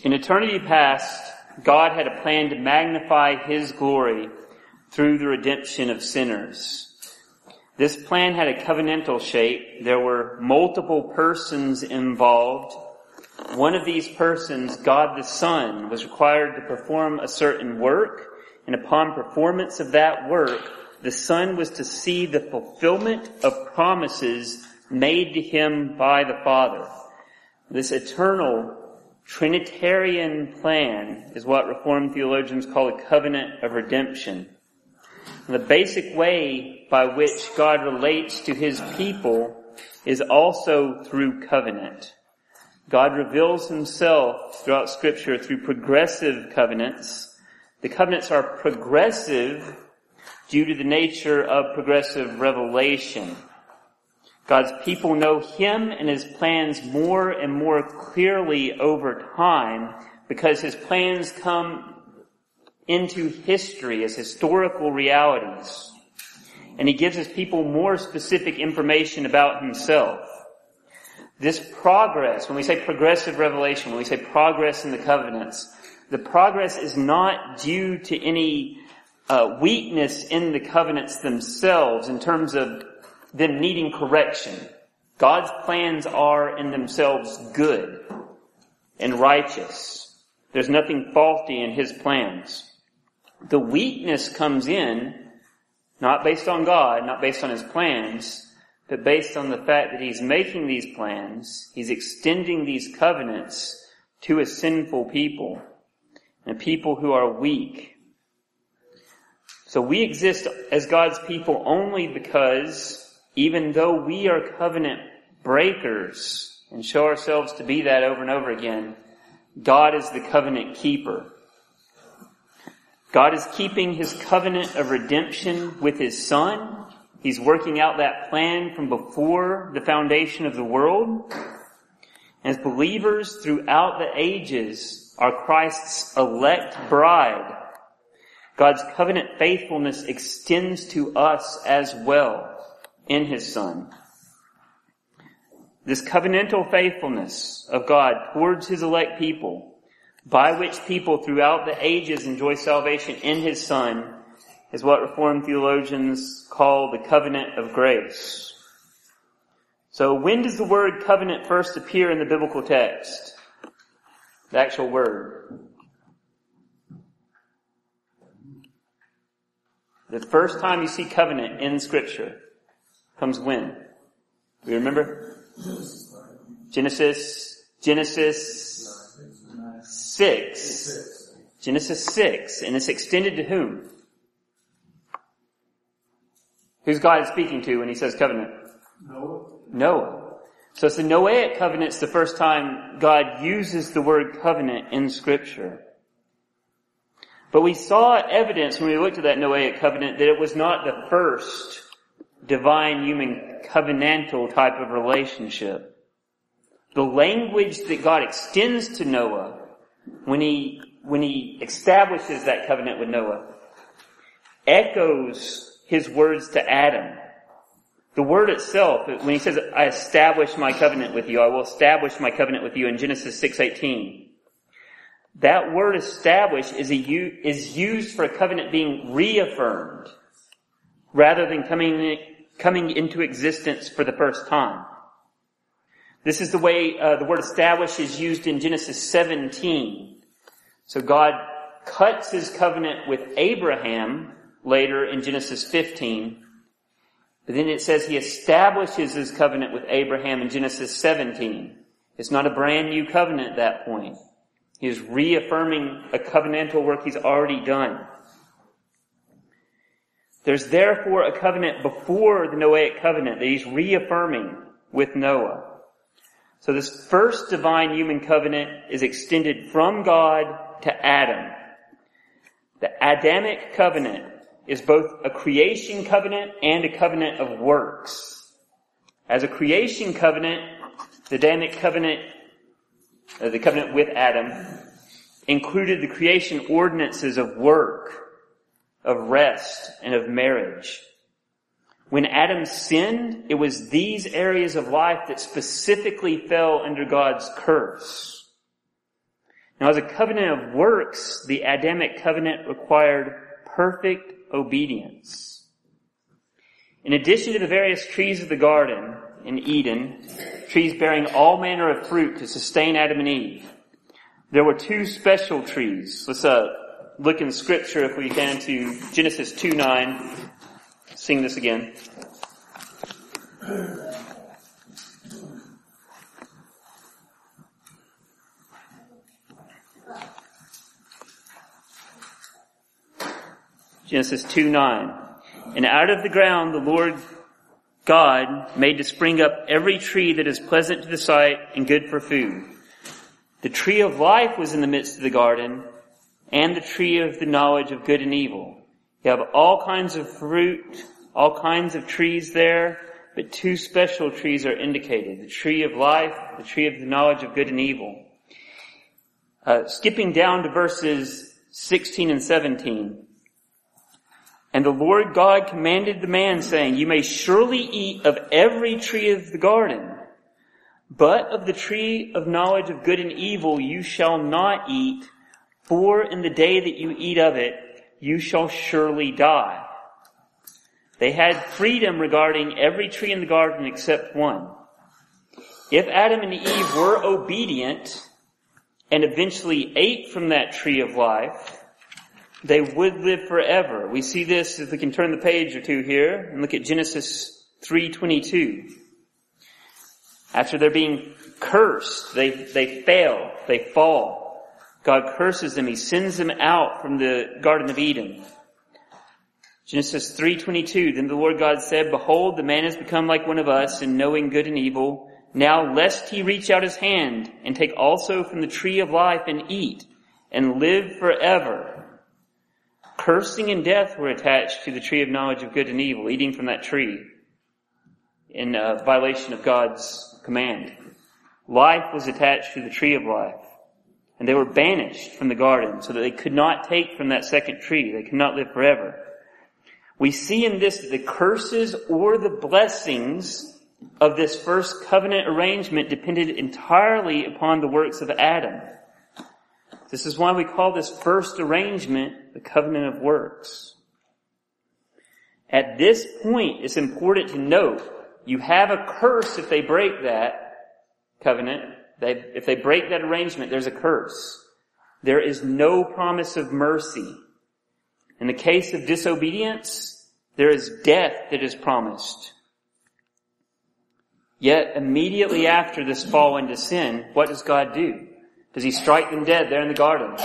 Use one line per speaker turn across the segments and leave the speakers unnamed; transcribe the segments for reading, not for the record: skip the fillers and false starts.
In eternity past, God had a plan to magnify His glory through the redemption of sinners. This plan had a covenantal shape. There were multiple persons involved. One of these persons, God the Son, was required to perform a certain work, and upon performance of that work, the Son was to see the fulfillment of promises made to Him by the Father. This eternal Trinitarian plan is what Reformed theologians call a covenant of redemption. And the basic way by which God relates to His people is also through covenant. God reveals Himself throughout Scripture through progressive covenants. The covenants are progressive due to the nature of progressive revelation. God's people know Him and His plans more and more clearly over time because His plans come into history as historical realities. And He gives His people more specific information about Himself. This progress, when we say progressive revelation, when we say progress in the covenants, the progress is not due to any weakness in the covenants themselves in terms of them needing correction. God's plans are in themselves good and righteous. There's nothing faulty in His plans. The weakness comes in, not based on God, not based on His plans, but based on the fact that He's making these plans, He's extending these covenants to a sinful people, and a people who are weak. So we exist as God's people only because even though we are covenant breakers and show ourselves to be that over and over again, God is the covenant keeper. God is keeping His covenant of redemption with His Son. He's working out that plan from before the foundation of the world. As believers throughout the ages are Christ's elect bride. God's covenant faithfulness extends to us as well in His Son. This covenantal faithfulness of God towards His elect people, by which people throughout the ages enjoy salvation in His Son, is what Reformed theologians call the covenant of grace. So when does the word covenant first appear in the biblical text? The actual word. The first time you see covenant in Scripture comes when? Do you remember? Genesis 6. Genesis 6. And it's extended to whom? Who's God speaking to when He says covenant? Noah. So it's the Noahic covenant. It's the first time God uses the word covenant in Scripture. But we saw evidence when we looked at that Noahic covenant that it was not the first divine human covenantal type of relationship. The language that God extends to Noah when he establishes that covenant with Noah echoes His words to Adam. The word itself, when He says, I establish my covenant with you, I will establish my covenant with you in Genesis 6:18. That word establish is used for a covenant being reaffirmed rather than coming into existence for the first time. This is the way the word establish is used in Genesis 17. So God cuts His covenant with Abraham later in Genesis 15. But then it says He establishes His covenant with Abraham in Genesis 17. It's not a brand new covenant at that point. He is reaffirming a covenantal work He's already done. There's therefore a covenant before the Noahic covenant that He's reaffirming with Noah. So this first divine human covenant is extended from God to Adam. The Adamic covenant is both a creation covenant and a covenant of works. As a creation covenant, the Adamic covenant, the covenant with Adam, included the creation ordinances of work, of rest, and of marriage. When Adam sinned, it was these areas of life that specifically fell under God's curse. Now, as a covenant of works, the Adamic covenant required perfect obedience. In addition to the various trees of the garden in Eden, trees bearing all manner of fruit to sustain Adam and Eve, there were two special trees. Let's look in Scripture, if we can, to Genesis 2:9. Sing this again. Genesis 2:9. And out of the ground the Lord God made to spring up every tree that is pleasant to the sight and good for food. The tree of life was in the midst of the garden, and the tree of the knowledge of good and evil. You have all kinds of fruit, all kinds of trees there, but two special trees are indicated. The tree of life, the tree of the knowledge of good and evil. Skipping down to verses 16 and 17. And the Lord God commanded the man, saying, You may surely eat of every tree of the garden, but of the tree of knowledge of good and evil you shall not eat, for in the day that you eat of it, you shall surely die. They had freedom regarding every tree in the garden except one. If Adam and Eve were obedient and eventually ate from that tree of life, they would live forever. We see this, if we can turn the page or two here, and look at Genesis 3:22. After they're being cursed, they fail, they fall. God curses them, He sends them out from the Garden of Eden. Genesis 3:22, Then the Lord God said, Behold, the man has become like one of us in knowing good and evil. Now lest he reach out his hand and take also from the tree of life and eat and live forever. Cursing and death were attached to the tree of knowledge of good and evil, eating from that tree in violation of God's command. Life was attached to the tree of life. And they were banished from the garden so that they could not take from that second tree. They could not live forever. We see in this that the curses or the blessings of this first covenant arrangement depended entirely upon the works of Adam. This is why we call this first arrangement the covenant of works. At this point, it's important to note, you have a curse if they break that covenant. If they break that arrangement, there's a curse. There is no promise of mercy. In the case of disobedience, there is death that is promised. Yet, immediately after this fall into sin, what does God do? Does He strike them dead there in the garden?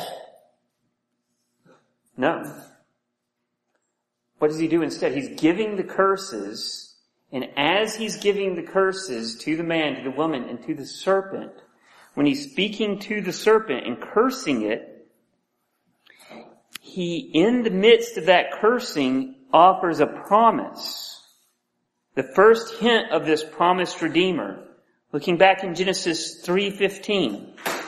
No. What does He do instead? He's giving the curses, and as He's giving the curses to the man, to the woman, and to the serpent, when He's speaking to the serpent and cursing it, He, in the midst of that cursing, offers a promise. The first hint of this promised Redeemer. Looking back in Genesis 3:15.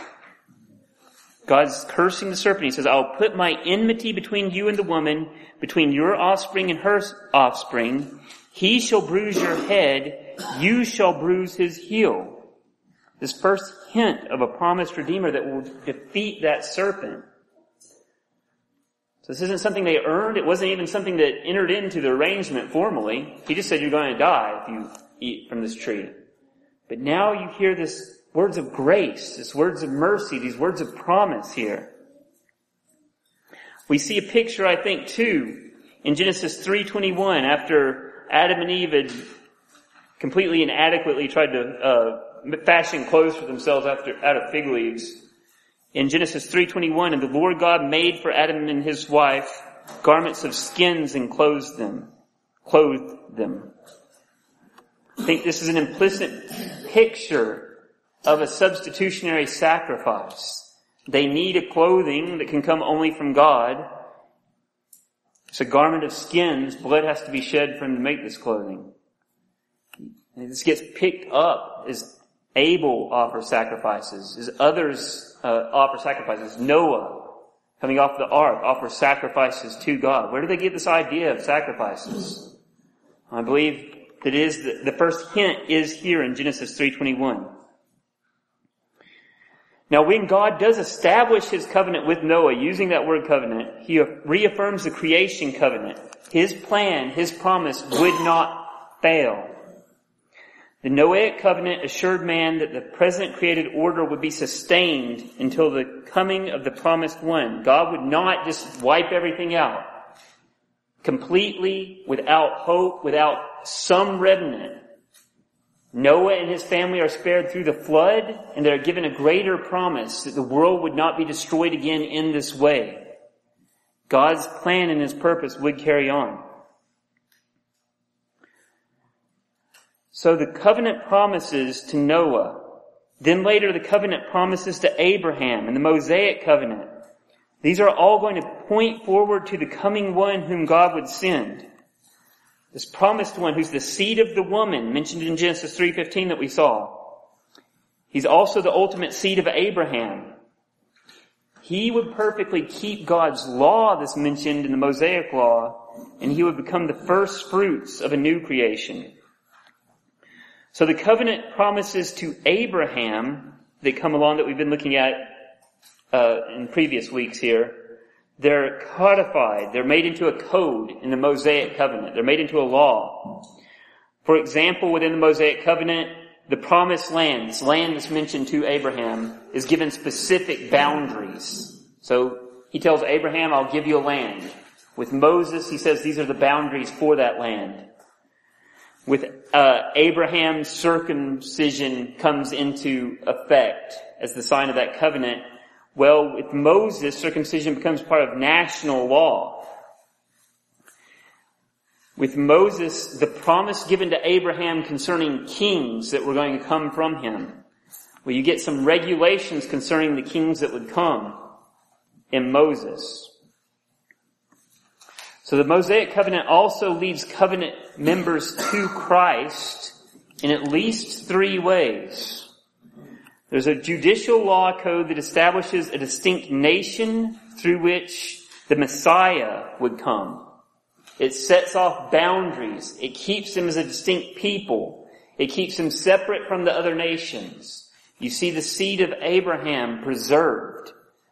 God's cursing the serpent. He says, I will put my enmity between you and the woman, between your offspring and her offspring. He shall bruise your head, you shall bruise his heel. This first hint of a promised Redeemer that will defeat that serpent. So this isn't something they earned. It wasn't even something that entered into the arrangement formally. He just said you're going to die if you eat from this tree. But now you hear this words of grace, these words of mercy, these words of promise here. We see a picture, I think, too, in Genesis 3:21, after Adam and Eve had completely inadequately tried to fashion clothes for themselves out of fig leaves. In Genesis 3:21, and the Lord God made for Adam and his wife garments of skins and clothed them. I think this is an implicit picture of a substitutionary sacrifice. They need a clothing that can come only from God. It's a garment of skins. Blood has to be shed for him to make this clothing. And this gets picked up as Abel offers sacrifices, as others offer sacrifices. Noah, coming off the ark, offers sacrifices to God. Where do they get this idea of sacrifices? I believe that the first hint is here in Genesis 3:21. Now, when God does establish His covenant with Noah, using that word covenant, He reaffirms the creation covenant. His plan, His promise would not fail. The Noahic covenant assured man that the present created order would be sustained until the coming of the promised one. God would not just wipe everything out completely, without hope, without some remnant. Noah and his family are spared through the flood, and they're given a greater promise that the world would not be destroyed again in this way. God's plan and His purpose would carry on. So the covenant promises to Noah, then later the covenant promises to Abraham and the Mosaic covenant. These are all going to point forward to the coming one whom God would send. This promised one who's the seed of the woman mentioned in Genesis 3:15 that we saw. He's also the ultimate seed of Abraham. He would perfectly keep God's law that's mentioned in the Mosaic law, and he would become the first fruits of a new creation. So the covenant promises to Abraham that come along that we've been looking at in previous weeks here, they're codified. They're made into a code in the Mosaic covenant. They're made into a law. For example, within the Mosaic covenant, the promised land, this land that's mentioned to Abraham, is given specific boundaries. So he tells Abraham, I'll give you a land. With Moses, he says these are the boundaries for that land. With Abraham's circumcision comes into effect as the sign of that covenant. Well, with Moses, circumcision becomes part of national law. With Moses, the promise given to Abraham concerning kings that were going to come from him. Well, you get some regulations concerning the kings that would come in Moses. So the Mosaic covenant also leads covenant members to Christ in at least 3 ways. There's a judicial law code that establishes a distinct nation through which the Messiah would come. It sets off boundaries. It keeps them as a distinct people. It keeps them separate from the other nations. You see the seed of Abraham preserved.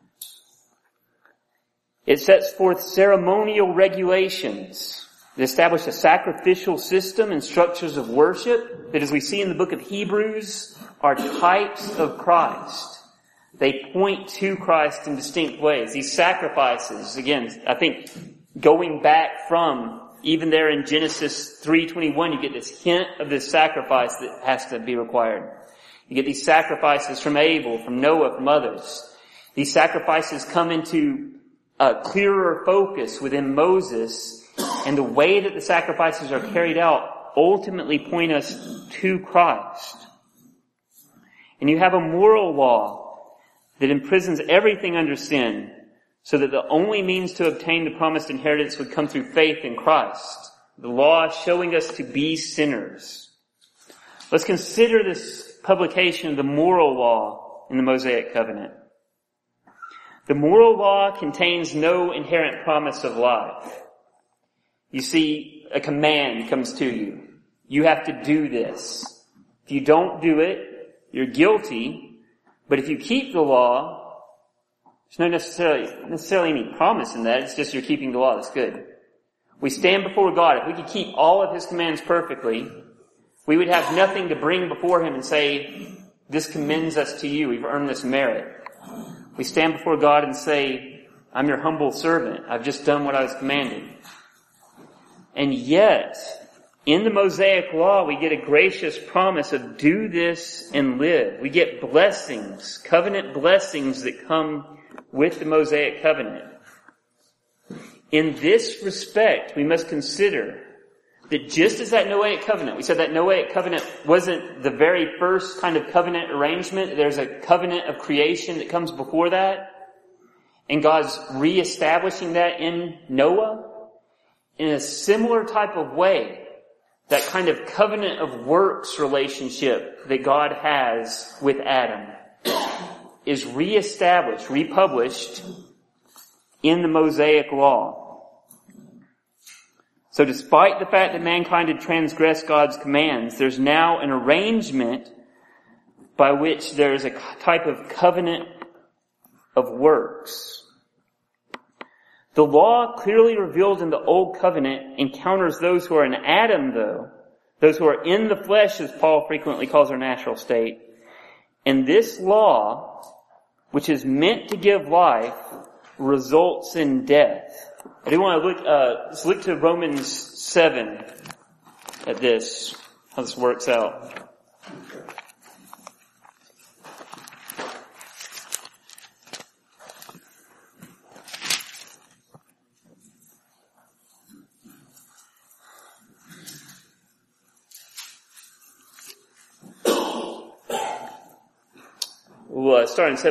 It sets forth ceremonial regulations that establish a sacrificial system and structures of worship that, as we see in the book of Hebrews, are types of Christ. They point to Christ in distinct ways. These sacrifices, again, I think going back from even there in Genesis 3:21, you get this hint of this sacrifice that has to be required. You get these sacrifices from Abel, from Noah, from others. These sacrifices come into a clearer focus within Moses, and the way that the sacrifices are carried out ultimately point us to Christ. And you have a moral law that imprisons everything under sin, so that the only means to obtain the promised inheritance would come through faith in Christ. The law showing us to be sinners. Let's consider this publication of the moral law in the Mosaic covenant. The moral law contains no inherent promise of life. You see, a command comes to you. You have to do this. If you don't do it, you're guilty. But if you keep the law, there's no necessarily any promise in that. It's just you're keeping the law. That's good. We stand before God. If we could keep all of His commands perfectly, we would have nothing to bring before Him and say, this commends us to you. We've earned this merit. We stand before God and say, I'm your humble servant. I've just done what I was commanded. And yet, in the Mosaic law, we get a gracious promise of do this and live. We get blessings, covenant blessings that come with the Mosaic covenant. In this respect, we must consider that just as that Noahic covenant, we said that Noahic covenant wasn't the very first kind of covenant arrangement. There's a covenant of creation that comes before that. And God's reestablishing that in Noah. In a similar type of way, that kind of covenant of works relationship that God has with Adam is reestablished, republished in the Mosaic law. So despite the fact that mankind had transgressed God's commands, there's now an arrangement by which there is a type of covenant of works. The law clearly revealed in the Old Covenant encounters those who are in Adam, though. Those who are in the flesh, as Paul frequently calls our natural state. And this law, which is meant to give life, results in death. I do want to let's look to Romans 7 at this, how this works out. We'll start in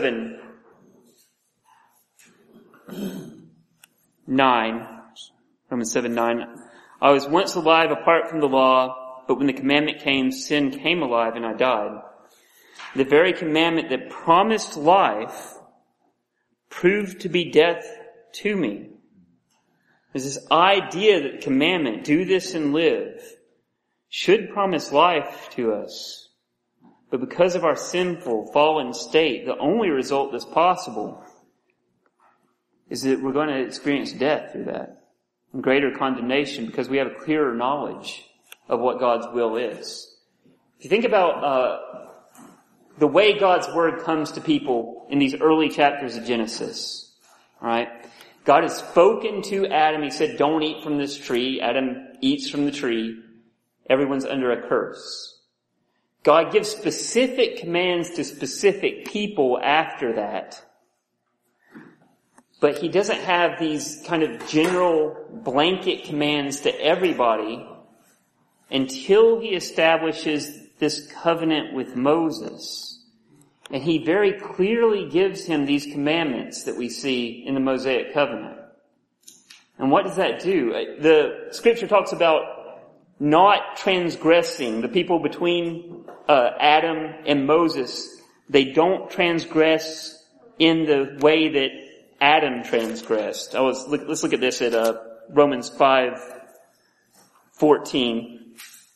7:9. Romans 7:9. I was once alive apart from the law, but when the commandment came, sin came alive and I died. The very commandment that promised life proved to be death to me. There's this idea that the commandment, do this and live, should promise life to us. But because of our sinful, fallen state, the only result that's possible is that we're going to experience death through that. And greater condemnation because we have a clearer knowledge of what God's will is. If you think about the way God's word comes to people in these early chapters of Genesis, right? God has spoken to Adam. He said, don't eat from this tree. Adam eats from the tree. Everyone's under a curse. God gives specific commands to specific people after that. But he doesn't have these kind of general blanket commands to everybody until he establishes this covenant with Moses. And he very clearly gives him these commandments that we see in the Mosaic covenant. And what does that do? The scripture talks about not transgressing. The people between Adam and Moses, they don't transgress in the way that Adam transgressed. Let's look at this at Romans 5:14.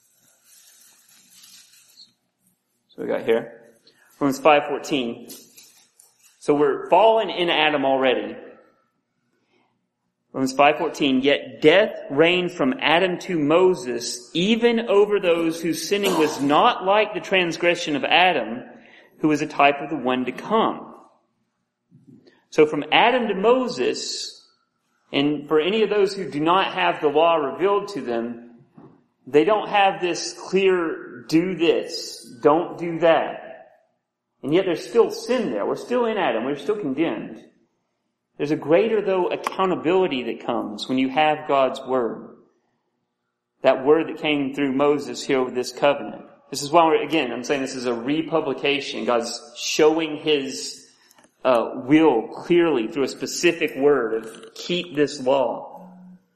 So we got here. Romans 5:14. So we're fallen in Adam already. Romans 5:14, yet death reigned from Adam to Moses, even over those whose sinning was not like the transgression of Adam, who was a type of the one to come. So from Adam to Moses, and for any of those who do not have the law revealed to them, they don't have this clear, do this, don't do that. And yet there's still sin there. We're still in Adam. We're still condemned. There's a greater, though, accountability that comes when you have God's word. That word that came through Moses here with this covenant. This is why I'm saying this is a republication. God's showing his will clearly through a specific word of keep this law.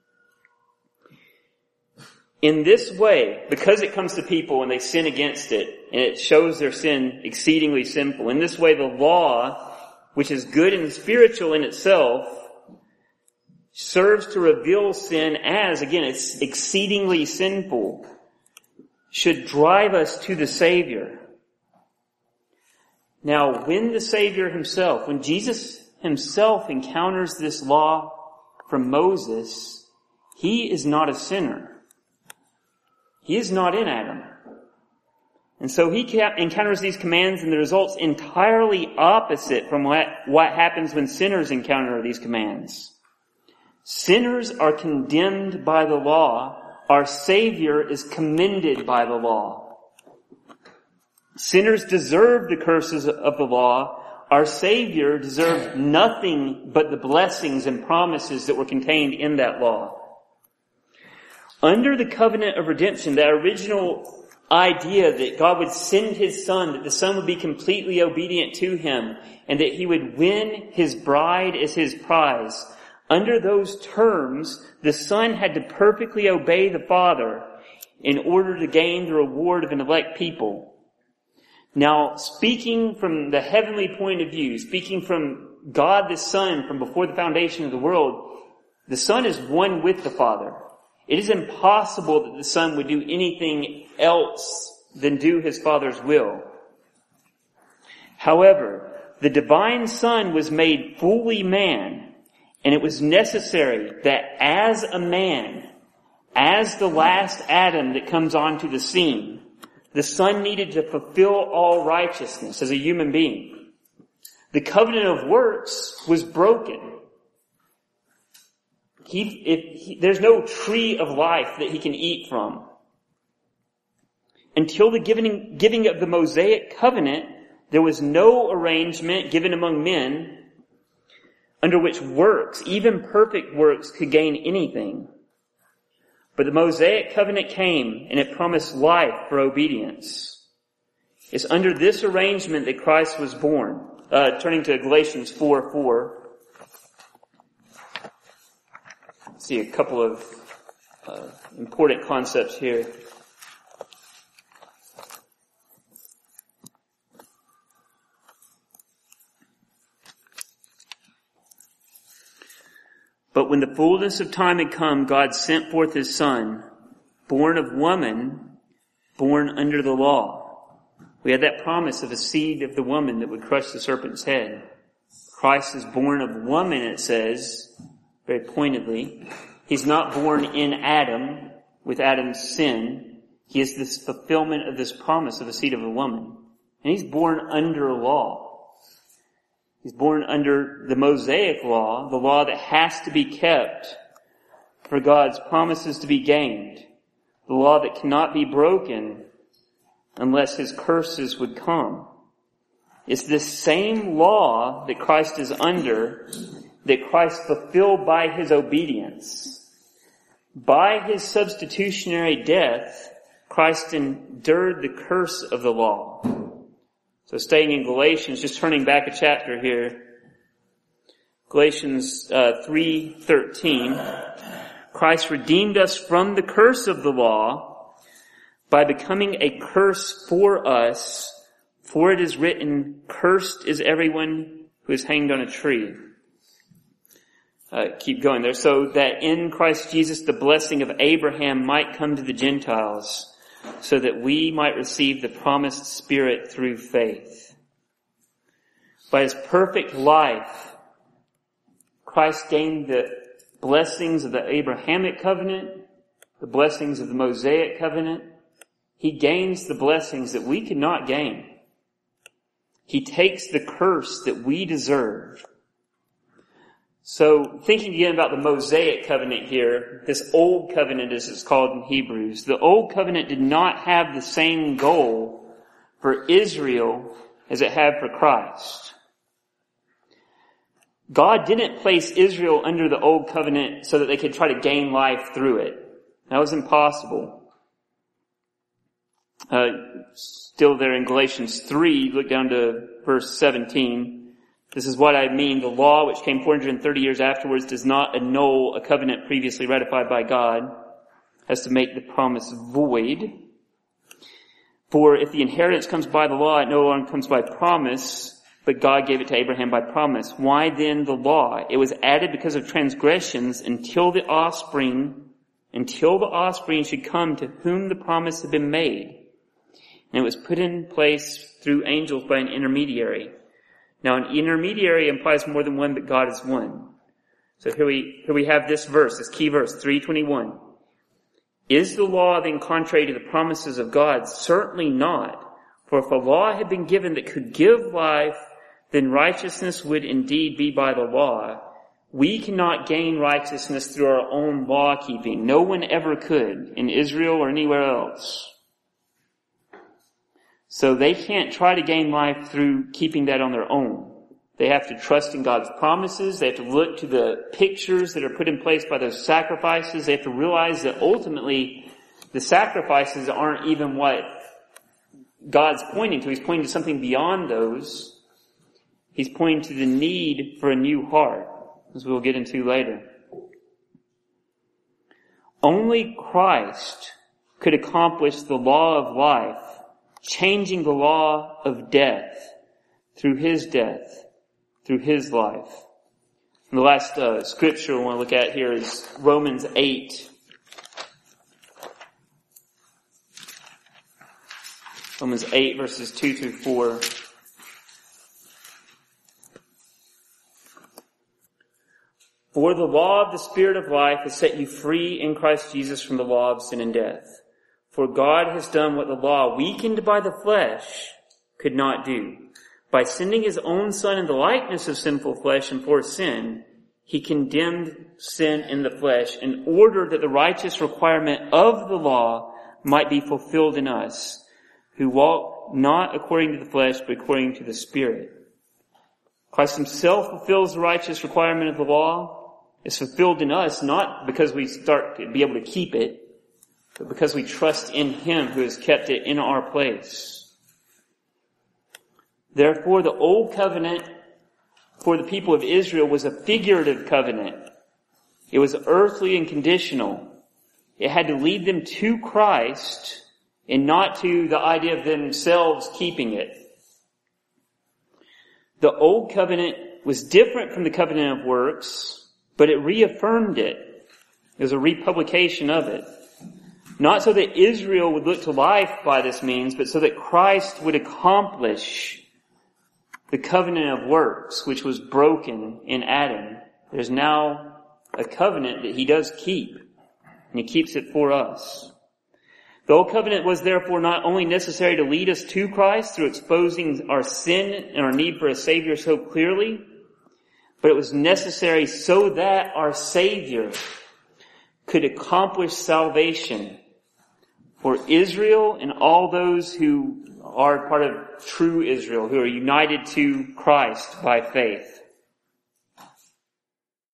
In this way, because it comes to people and they sin against it, and it shows their sin exceedingly sinful, in this way the law, which is good and spiritual in itself, serves to reveal sin as, again, it's exceedingly sinful, should drive us to the Savior. Now, when the Savior himself, when Jesus himself encounters this law from Moses, he is not a sinner. He is not in Adam. And so he encounters these commands, and the result's entirely opposite from what happens when sinners encounter these commands. Sinners are condemned by the law. Our Savior is commended by the law. Sinners deserve the curses of the law. Our Savior deserved nothing but the blessings and promises that were contained in that law. Under the covenant of redemption, that original idea that God would send his Son, that the Son would be completely obedient to him, and that he would win his bride as his prize. Under those terms, the Son had to perfectly obey the Father in order to gain the reward of an elect people. Now, speaking from the heavenly point of view, speaking from God the Son from before the foundation of the world, the Son is one with the Father. It is impossible that the Son would do anything else than do his Father's will. However, the divine Son was made fully man, and it was necessary that as a man, as the last Adam that comes onto the scene, the Son needed to fulfill all righteousness as a human being. The covenant of works was broken. There's no tree of life that he can eat from. Until the giving of the Mosaic covenant, there was no arrangement given among men under which works, even perfect works, could gain anything. But the Mosaic covenant came and it promised life for obedience. It's under this arrangement that Christ was born. Turning to Galatians 4:4. See a couple of important concepts here. But when the fullness of time had come, God sent forth his Son, born of woman, born under the law. We had that promise of a seed of the woman that would crush the serpent's head. Christ is born of woman, it says, very pointedly. He's not born in Adam, with Adam's sin. He is this fulfillment of this promise of a seed of a woman. And he's born under law. He's born under the Mosaic law, the law that has to be kept for God's promises to be gained. The law that cannot be broken unless his curses would come. It's this same law that Christ is under, that Christ fulfilled by his obedience. By his substitutionary death, Christ endured the curse of the law. So staying in Galatians, just turning back a chapter here. Galatians 3:13. Christ redeemed us from the curse of the law by becoming a curse for us, for it is written, cursed is everyone who is hanged on a tree. Keep going there. So that in Christ Jesus the blessing of Abraham might come to the Gentiles, so that we might receive the promised Spirit through faith. By his perfect life, Christ gained the blessings of the Abrahamic covenant, the blessings of the Mosaic covenant. He gains the blessings that we could not gain. He takes the curse that we deserve. So, thinking again about the Mosaic covenant here, this old covenant as it's called in Hebrews, the old covenant did not have the same goal for Israel as it had for Christ. God didn't place Israel under the old covenant so that they could try to gain life through it. That was impossible. Still there in Galatians 3, look down to verse 17. This is what I mean. The law, which came 430 years afterwards, does not annul a covenant previously ratified by God, as to make the promise void. For if the inheritance comes by the law, it no longer comes by promise, but God gave it to Abraham by promise. Why then the law? It was added because of transgressions until the offspring should come to whom the promise had been made. And it was put in place through angels by an intermediary. Now, an intermediary implies more than one, but God is one. So here we have this verse, this key verse, 3:21. Is the law then contrary to the promises of God? Certainly not. For if a law had been given that could give life, then righteousness would indeed be by the law. We cannot gain righteousness through our own law keeping. No one ever could, in Israel or anywhere else. So they can't try to gain life through keeping that on their own. They have to trust in God's promises. They have to look to the pictures that are put in place by those sacrifices. They have to realize that ultimately the sacrifices aren't even what God's pointing to. He's pointing to something beyond those. He's pointing to the need for a new heart, as we'll get into later. Only Christ could accomplish the law of life, changing the law of death, through his life. And the last scripture I want to look at here is Romans 8. Romans 8 verses 2 through 4. For the law of the Spirit of life has set you free in Christ Jesus from the law of sin and death. For God has done what the law, weakened by the flesh, could not do. By sending his own Son in the likeness of sinful flesh and for sin, he condemned sin in the flesh in order that the righteous requirement of the law might be fulfilled in us, who walk not according to the flesh, but according to the Spirit. Christ himself fulfills the righteous requirement of the law. It's fulfilled in us, not because we start to be able to keep it, but because we trust in him who has kept it in our place. Therefore, the old covenant for the people of Israel was a figurative covenant. It was earthly and conditional. It had to lead them to Christ and not to the idea of themselves keeping it. The old covenant was different from the covenant of works, but it reaffirmed it. It was a republication of it. Not so that Israel would look to life by this means, but so that Christ would accomplish the covenant of works, which was broken in Adam. There's now a covenant that he does keep, and he keeps it for us. The old covenant was therefore not only necessary to lead us to Christ through exposing our sin and our need for a Savior so clearly, but it was necessary so that our Savior could accomplish salvation for Israel and all those who are part of true Israel, who are united to Christ by faith.